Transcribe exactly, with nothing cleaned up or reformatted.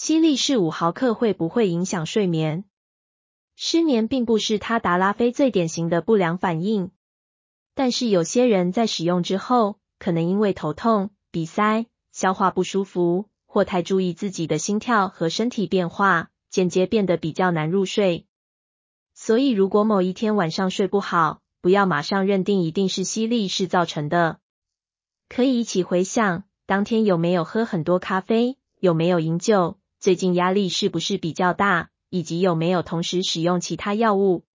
犀利士五毫克会不会影响睡眠？失眠并不是他达拉非最典型的不良反应，但是有些人在使用之后，可能因为头痛、鼻塞、消化不舒服，或太注意自己的心跳和身体变化，间接变得比较难入睡。所以如果某一天晚上睡不好，不要马上认定一定是犀利士造成的。可以一起回想，当天有没有喝很多咖啡，有没有饮酒，最近压力是不是比较大，以及有没有同时使用其他药物。